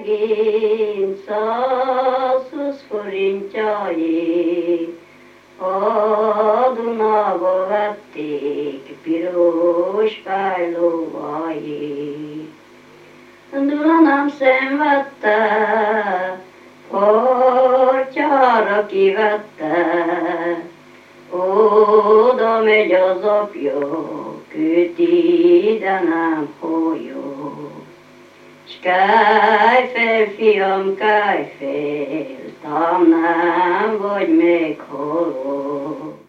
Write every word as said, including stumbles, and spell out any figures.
megint százhúsz forintjáért. A Dunába vették piros fejlóváért. Duna nem szenvedte, partjára kivette, oda megy az apja, köti, de nem hallja. S kelj fel, fiam, kelj fel, tám nem vagy meghalva.